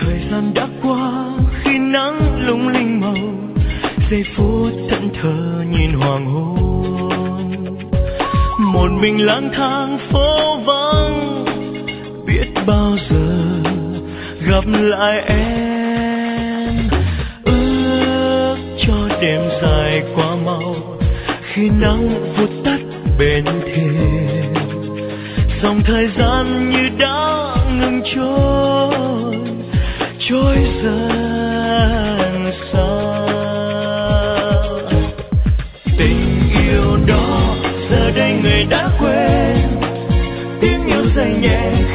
thời gian đã qua khi nắng lung linh màu, giây phút thẫn thờ nhìn hoàng hôn. Một mình lang thang phố vắng, biết bao giờ gặp lại em. Ước cho đêm dài qua mau, khi nắng vụt tắt bên thềm, dòng thời gian như đã ngừng trôi dần xa. Tình yêu đó giờ đây người đã quên, tiếng yêu rơi nhẹ